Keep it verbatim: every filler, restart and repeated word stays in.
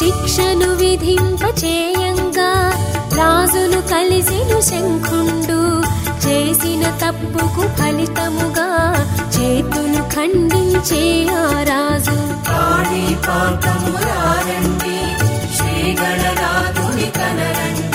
శిక్షను విధింపచేయంగా రాజును కలిసెను శంఖుండు. చేసిన తప్పుకు ఫలితముగా చేతులు ఖండించే ఆ రాజు. కాణిపాకము రండి, శ్రీ గణనాథుని కనరండి.